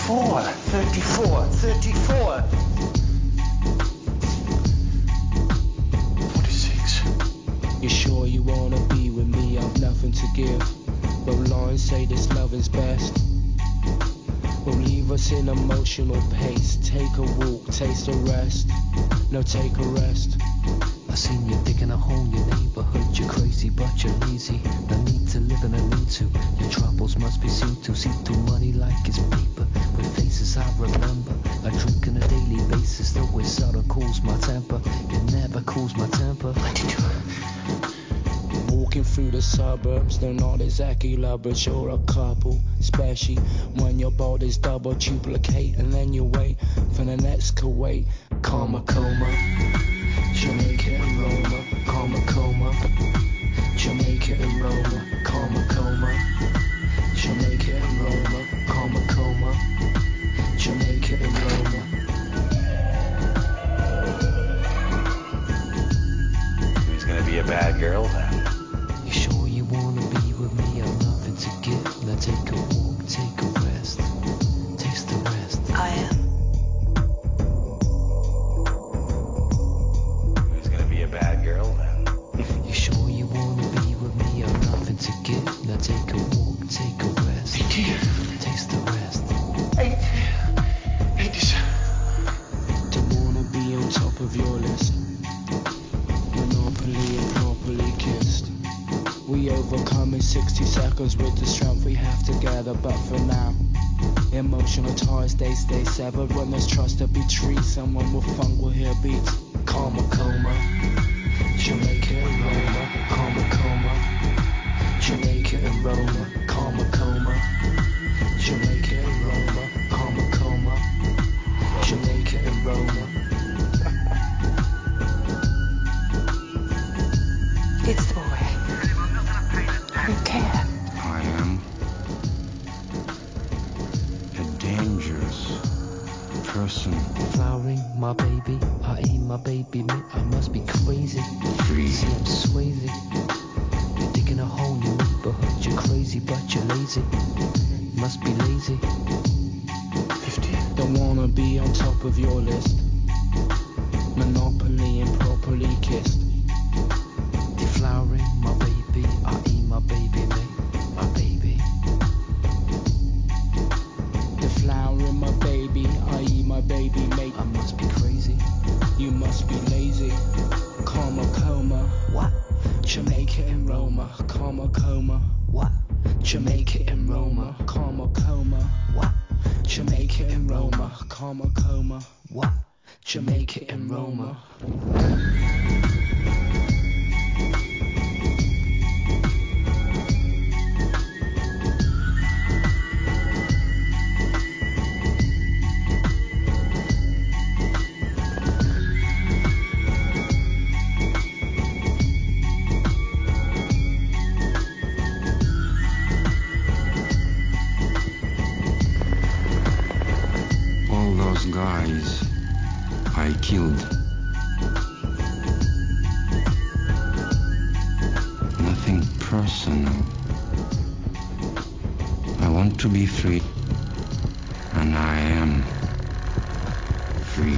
34, 46. You sure you wanna be with me? I've nothing to give. But lines say this love is best. Will leave us in emotional pace. Take a walk, taste a rest. No, take a rest. I seen you digging a hole in your neighborhood. You're crazy, but you're lazy. No need to live in a lean-to. Your troubles must be seen to. See through money like it's paper. With faces I remember. I drink on a daily basis. Though it seldom cools my temper. It never cools my temper. Walking through the suburbs, they're not exactly lovers, you're a couple. Especially when your body's double duplicate. And then you wait for the next Kuwait. Karma coma, Jamaica and Roma. Karma coma, Jamaica and Roma. Karma coma, Jamaica and Roma. Karma coma, Jamaica and Roma. Who's gonna be a bad girl then? You sure you wanna be with me? I've nothing to give. Now take a walk, take a rest. Taste the rest. I am. Who's gonna be a bad girl then? You sure you wanna be with me? I've nothing to give. Now take a walk, take a rest. Taste the rest. 87. Don't wanna be on top of your list. Monopoly and properly kissed. We overcome in 60 seconds with the strength we have together. But for now, emotional ties they stay severed. When there's trust to be treated, someone with funk will hear beats. Karma coma, Jamaica and Roma. Karma coma, Jamaica and Roma. Karma coma, Jamaica and Roma. Karma coma, Jamaica and Roma. It's the boy. I don't care. I am a dangerous person. Flowering my baby, I ain't my baby, mate. I must be crazy. Free. See, I'm swayzy. You're digging a hole in your neighborhood. You're crazy, but you're lazy. Must be lazy. 50. Don't wanna be on top of your list. Monopoly and properly kissed. Deflowering my baby, I ain't my baby, mate. My baby. Deflowering my baby, i.e. my baby mate. I must be crazy. You must be lazy. Karma coma, What? Jamaica and Roma. Karma coma, What? Jamaica and Roma. Karma coma, What? Jamaica and Roma. Karma coma, What? Jamaica and Roma. All those guys I killed. Nothing personal. I want to be free. And I am free.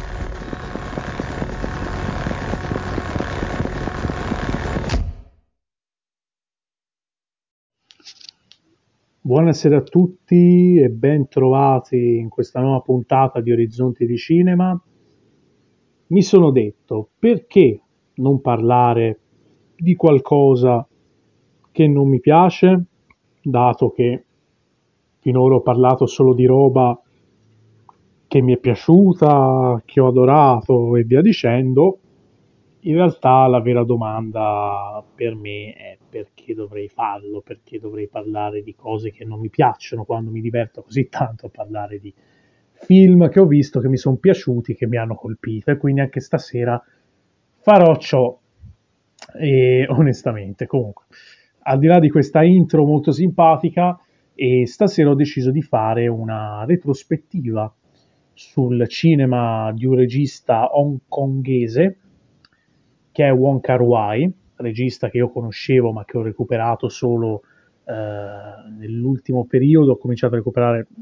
Buonasera a tutti e ben trovati in questa nuova puntata di Orizzonti di Cinema. Mi sono detto, perché non parlare di qualcosa che non mi piace, dato che finora ho parlato solo di roba che mi è piaciuta, che ho adorato e via dicendo. In realtà la vera domanda per me è perché dovrei farlo, perché dovrei parlare di cose che non mi piacciono quando mi diverto così tanto a parlare di film che ho visto, che mi sono piaciuti, che mi hanno colpito, e quindi anche stasera farò ciò. E onestamente, comunque, al di là di questa intro molto simpatica, e stasera ho deciso di fare una retrospettiva sul cinema di un regista hongkongese che è Wong Kar-wai, regista che io conoscevo ma che ho recuperato solo nell'ultimo periodo. Ho cominciato a recuperare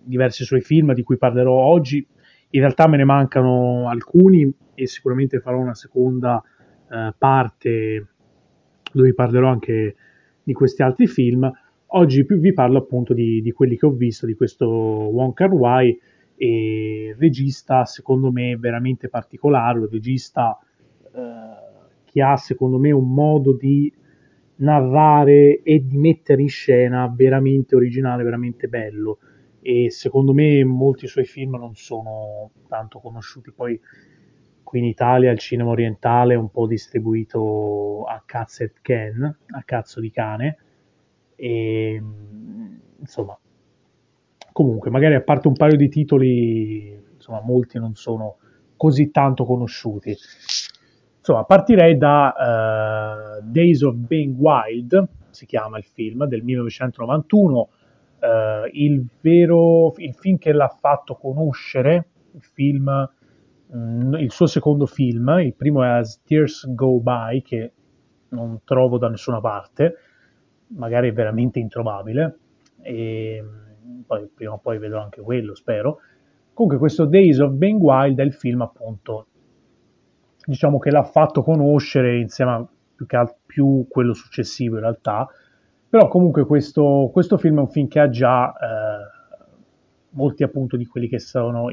diversi suoi film di cui parlerò oggi. In realtà me ne mancano alcuni e sicuramente farò una seconda parte dove parlerò anche di questi altri film. Oggi vi parlo appunto di quelli che ho visto, di questo Wong Kar-wai, e regista secondo me veramente particolare, un regista che ha secondo me un modo di narrare e di mettere in scena veramente originale, veramente bello, e secondo me molti suoi film non sono tanto conosciuti. Poi qui in Italia il cinema orientale è un po' distribuito a cazzo e can, a cazzo di cane, e insomma, comunque magari a parte un paio di titoli, insomma molti non sono così tanto conosciuti. Insomma, partirei da Days of Being Wild, si chiama il film, del 1991, il film che l'ha fatto conoscere, il suo secondo film. Il primo è As Tears Go By, che non trovo da nessuna parte, magari è veramente introvabile, e poi prima o poi vedrò anche quello, spero. Comunque questo Days of Being Wild è il film appunto, diciamo, che l'ha fatto conoscere insieme a più quello successivo in realtà, però comunque questo film è un film che ha già molti appunto di quelli che sono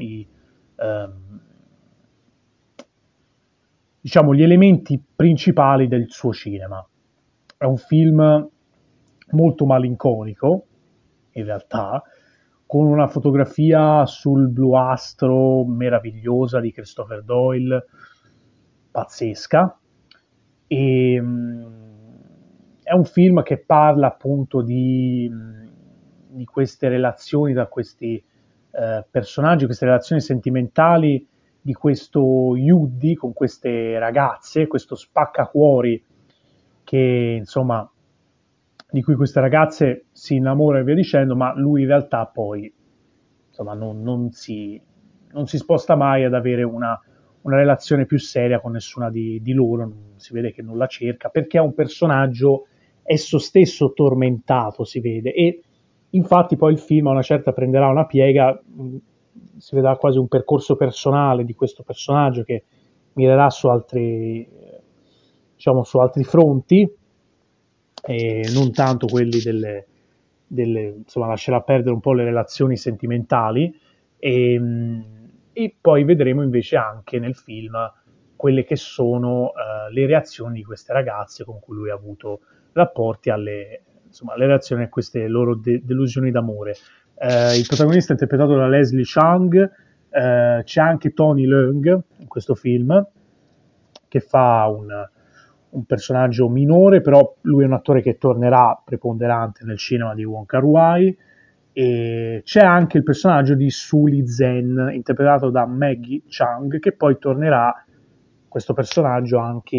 diciamo gli elementi principali del suo cinema. È un film molto malinconico, in realtà, con una fotografia sul bluastro meravigliosa di Christopher Doyle, pazzesca, e è un film che parla appunto di queste relazioni tra questi personaggi, queste relazioni sentimentali di questo Yudi con queste ragazze, questo spaccacuori che insomma di cui queste ragazze si innamorano e via dicendo, ma lui in realtà poi insomma non si sposta mai ad avere una relazione più seria con nessuna di loro, si vede che non la cerca, perché è un personaggio esso stesso tormentato, si vede, e infatti poi il film a una certa prenderà una piega, si vedrà quasi un percorso personale di questo personaggio che mirerà su altri, diciamo, su altri fronti, e non tanto quelli insomma, lascerà perdere un po' le relazioni sentimentali, e, e poi vedremo invece anche nel film quelle che sono le reazioni di queste ragazze con cui lui ha avuto rapporti insomma, alle reazioni a queste loro delusioni d'amore. Il protagonista è interpretato da Leslie Chang, c'è anche Tony Leung in questo film, che fa un personaggio minore, però lui è un attore che tornerà preponderante nel cinema di Wong Kar-wai. E c'è anche il personaggio di Su Li Zen, interpretato da Maggie Chung, che poi tornerà questo personaggio anche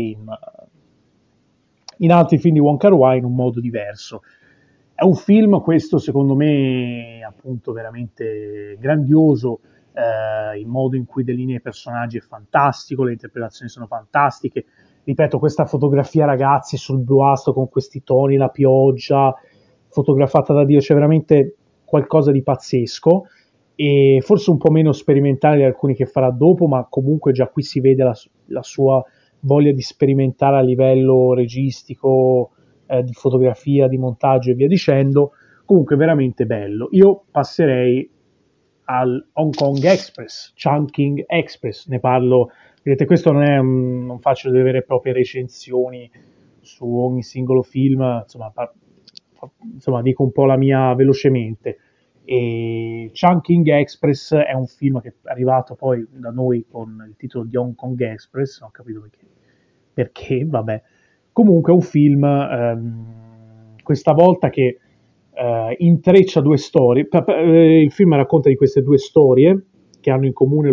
in altri film di Wong Kar-wai in un modo diverso. È un film, questo secondo me, appunto veramente grandioso, il modo in cui delinea i personaggi è fantastico, le interpretazioni sono fantastiche. Ripeto, questa fotografia, ragazzi, sul bluastro con questi toni, la pioggia, fotografata da Dio, c'è veramente qualcosa di pazzesco, e forse un po' meno sperimentale di alcuni che farà dopo, ma comunque già qui si vede la sua voglia di sperimentare a livello registico, di fotografia, di montaggio e via dicendo. Comunque veramente bello. Io passerei al Hong Kong Express, Chungking Express, ne parlo, vedete, questo non faccio delle vere e proprie recensioni su ogni singolo film, insomma dico un po' la mia velocemente. E Chungking Express è un film che è arrivato poi da noi con il titolo di Hong Kong Express, non ho capito perché, vabbè. Comunque è un film, questa volta, che intreccia due storie. Il film racconta di queste due storie che hanno in comune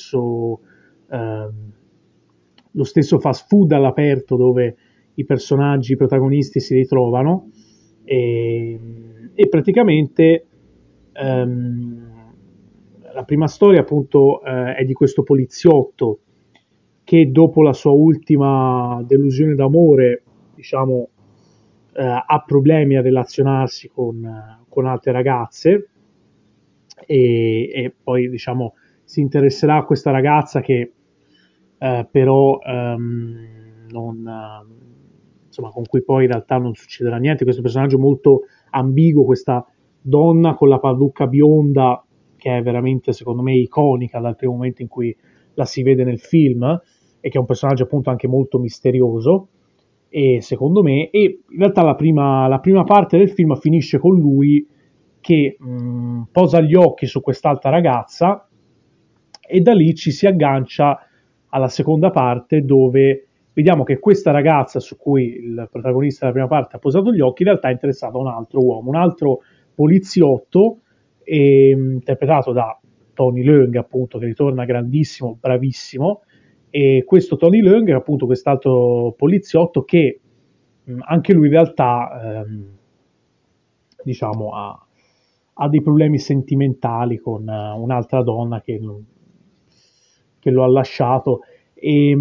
lo stesso fast food all'aperto dove i personaggi, i protagonisti si ritrovano, e praticamente la prima storia appunto è di questo poliziotto che dopo la sua ultima delusione d'amore, diciamo, ha problemi a relazionarsi con altre ragazze, e poi diciamo si interesserà a questa ragazza che però non, insomma, con cui poi in realtà non succederà niente. Questo personaggio molto ambiguo, questa donna con la parrucca bionda che è veramente secondo me iconica dal primo momento in cui la si vede nel film e che è un personaggio appunto anche molto misterioso e secondo me e in realtà la prima parte del film finisce con lui che posa gli occhi su quest'altra ragazza e da lì ci si aggancia alla seconda parte dove vediamo che questa ragazza su cui il protagonista della prima parte ha posato gli occhi in realtà è interessato a un altro uomo, un altro poliziotto interpretato da Tony Leung appunto che ritorna grandissimo, bravissimo e questo Tony Leung è appunto quest'altro poliziotto che anche lui in realtà diciamo ha dei problemi sentimentali con un'altra donna che lo ha lasciato e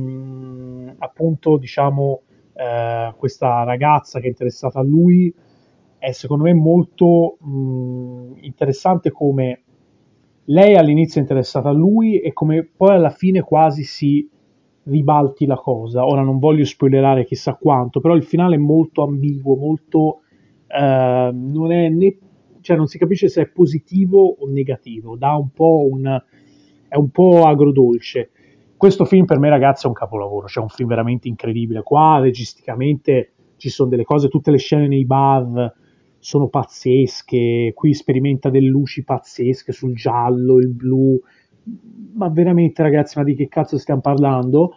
appunto diciamo questa ragazza che è interessata a lui è secondo me molto interessante come lei all'inizio è interessata a lui e come poi alla fine quasi si ribalti la cosa. Ora non voglio spoilerare chissà quanto, però il finale è molto ambiguo, molto non è né cioè non si capisce se è positivo o negativo, dà un po' è un po' agrodolce. Questo film per me ragazzi è un capolavoro, cioè è un film veramente incredibile. Qua registicamente ci sono delle cose, tutte le scene nei bar sono pazzesche, qui sperimenta delle luci pazzesche sul giallo, il blu, ma veramente ragazzi, ma di che cazzo stiamo parlando?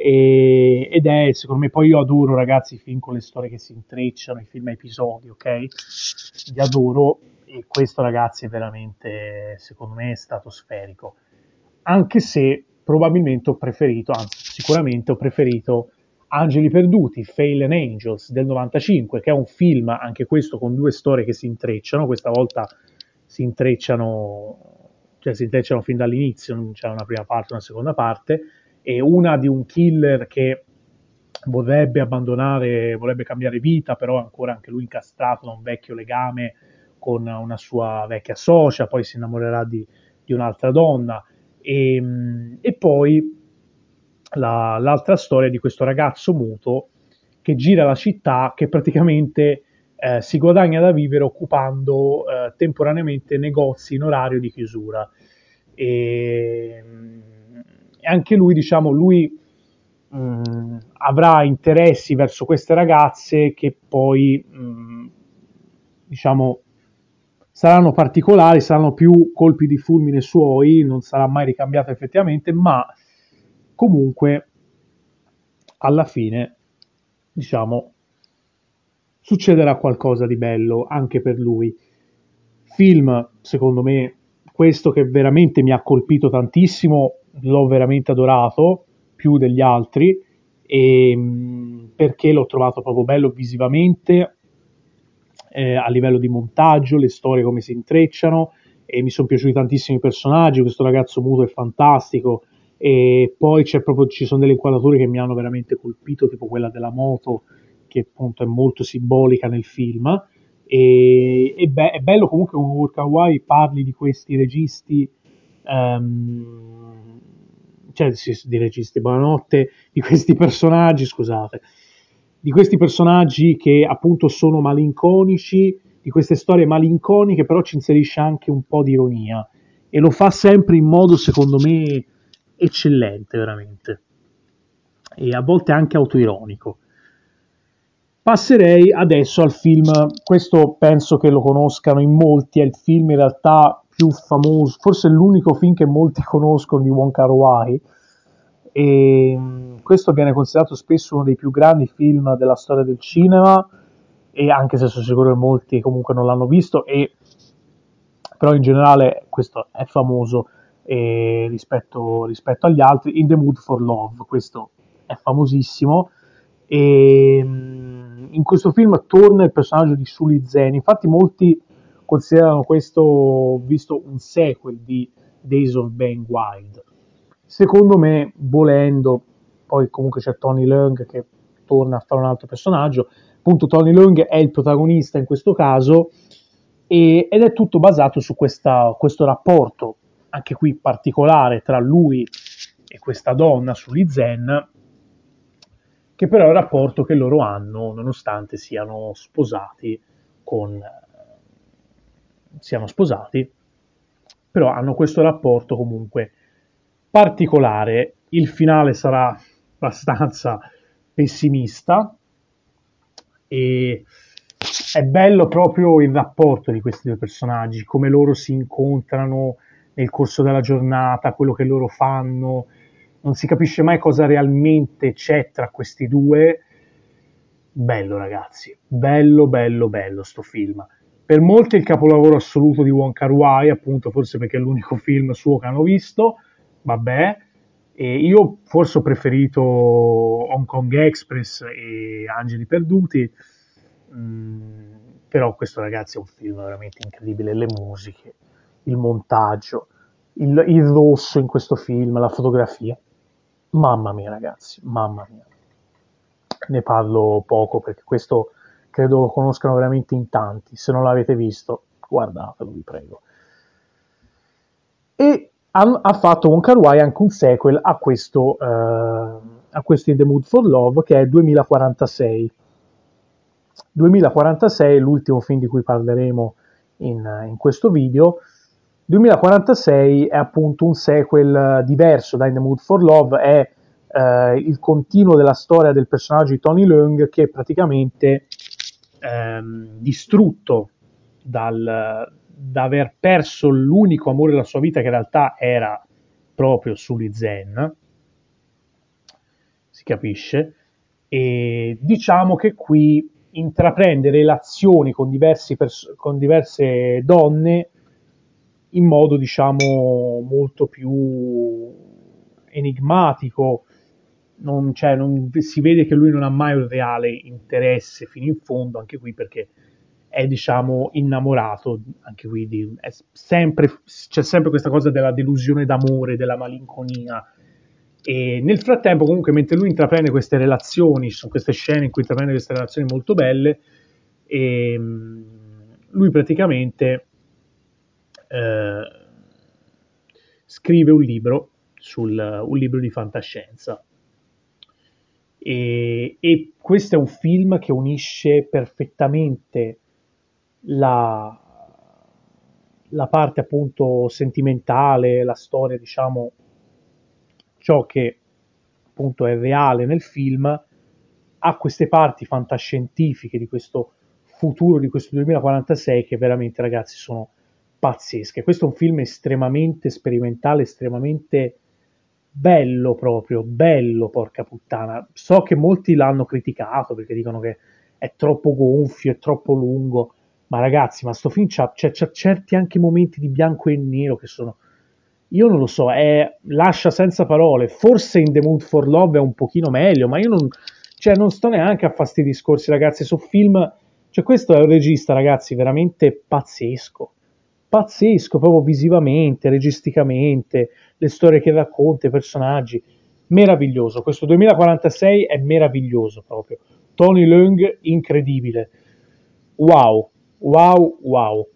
Ed è secondo me poi io adoro ragazzi i film con le storie che si intrecciano, i film a episodi, ok? Li adoro e questo ragazzi è veramente secondo me è stratosferico anche se probabilmente ho preferito, anzi sicuramente ho preferito Angeli Perduti, Fallen Angels del 95, che è un film anche questo con due storie che si intrecciano, questa volta si intrecciano, cioè si intrecciano fin dall'inizio, non c'è una prima parte e una seconda parte, e una di un killer che vorrebbe abbandonare, vorrebbe cambiare vita, però è ancora anche lui incastrato da un vecchio legame con una sua vecchia socia, poi si innamorerà di un'altra donna e poi l'altra storia di questo ragazzo muto che gira la città che praticamente si guadagna da vivere occupando temporaneamente negozi in orario di chiusura e anche lui diciamo lui avrà interessi verso queste ragazze che poi diciamo saranno particolari, saranno più colpi di fulmine suoi, non sarà mai ricambiato effettivamente, ma comunque alla fine, diciamo, succederà qualcosa di bello anche per lui. Film, secondo me, questo che veramente mi ha colpito tantissimo, l'ho veramente adorato, più degli altri, perché l'ho trovato proprio bello visivamente, a livello di montaggio, le storie come si intrecciano e mi sono piaciuti tantissimi i personaggi, questo ragazzo muto è fantastico e poi ci sono delle inquadrature che mi hanno veramente colpito, tipo quella della moto che appunto è molto simbolica nel film è bello comunque con Wong Kar-wai parli di questi registi cioè sì, di registi, buonanotte, di questi personaggi, scusate, di questi personaggi che appunto sono malinconici, di queste storie malinconiche, però ci inserisce anche un po' di ironia e lo fa sempre in modo, secondo me, eccellente, veramente, e a volte anche autoironico. Passerei adesso al film, questo penso che lo conoscano in molti, è il film in realtà più famoso, forse l'unico film che molti conoscono di Wong Kar-wai, e questo viene considerato spesso uno dei più grandi film della storia del cinema, e anche se sono sicuro che molti comunque non l'hanno visto, però in generale questo è famoso rispetto agli altri. In the Mood for Love, questo è famosissimo e in questo film torna il personaggio di Sully Zen, infatti molti considerano questo visto un sequel di Days of Bang Wild. Secondo me, volendo, poi comunque c'è Tony Leung che torna a fare un altro personaggio, appunto Tony Leung è il protagonista in questo caso ed è tutto basato su questo rapporto, anche qui particolare, tra lui e questa donna, Sully Zen, che però è un rapporto che loro hanno nonostante siano sposati, però hanno questo rapporto comunque particolare. Il finale sarà abbastanza pessimista e è bello proprio il rapporto di questi due personaggi, come loro si incontrano nel corso della giornata, quello che loro fanno, non si capisce mai cosa realmente c'è tra questi due. Bello ragazzi, bello bello bello sto film. Per molti è il capolavoro assoluto di Wong Kar-wai, appunto forse perché è l'unico film suo che hanno visto, vabbè. E io forse ho preferito Hong Kong Express e Angeli Perduti, però questo ragazzi è un film veramente incredibile, le musiche, il montaggio, il rosso in questo film, la fotografia. Mamma mia ragazzi, mamma mia. Ne parlo poco perché questo credo lo conoscano veramente in tanti. Se non l'avete visto, guardatelo, vi prego. E ha fatto con Kar-wai anche un sequel a questo In the Mood for Love, che è 2046. 2046 è l'ultimo film di cui parleremo in questo video. 2046 è appunto un sequel diverso da In the Mood for Love, è il continuo della storia del personaggio di Tony Leung, che è praticamente distrutto da aver perso l'unico amore della sua vita, che in realtà era proprio Sully Zen, si capisce, e diciamo che qui intraprende relazioni con diverse donne in modo, diciamo, molto più enigmatico. Si vede che lui non ha mai un reale interesse fino in fondo, anche qui perché è, diciamo, innamorato, anche qui c'è sempre questa cosa della delusione d'amore, della malinconia. E nel frattempo, comunque, mentre lui intraprende queste relazioni, ci sono queste scene in cui intraprende queste relazioni molto belle, e lui praticamente scrive un libro di fantascienza. E questo è un film che unisce perfettamente la parte appunto sentimentale, la storia, diciamo, ciò che appunto è reale nel film, ha queste parti fantascientifiche di questo futuro, di questo 2046, che veramente ragazzi sono pazzesche. Questo è un film estremamente sperimentale, estremamente bello proprio, bello porca puttana. So che molti l'hanno criticato perché dicono che è troppo gonfio, è troppo lungo, ma ragazzi, ma sto film c'ha certi anche momenti di bianco e nero che sono, io non lo so, lascia senza parole. Forse in The Mood for Love è un pochino meglio, ma io non sto neanche a fare sti discorsi, ragazzi, su film. Cioè, questo è un regista, ragazzi, veramente pazzesco. Pazzesco, proprio visivamente, registicamente, le storie che racconta, i personaggi. Meraviglioso. Questo 2046 è meraviglioso proprio. Tony Leung, incredibile. Wow, wow, wow.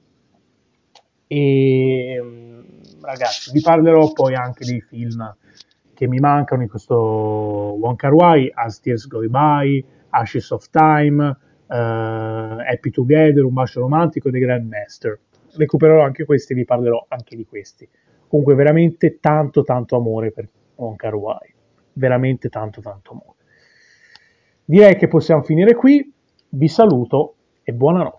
E ragazzi, vi parlerò poi anche dei film che mi mancano in questo Wong Kar-wai: As Tears Go By, Ashes of Time, Happy Together, Un bacio romantico, The Grandmaster. Recupererò anche questi e vi parlerò anche di questi. Comunque veramente tanto tanto amore per Wong Kar-wai, veramente tanto tanto amore. Direi che possiamo finire qui, vi saluto e buonanotte.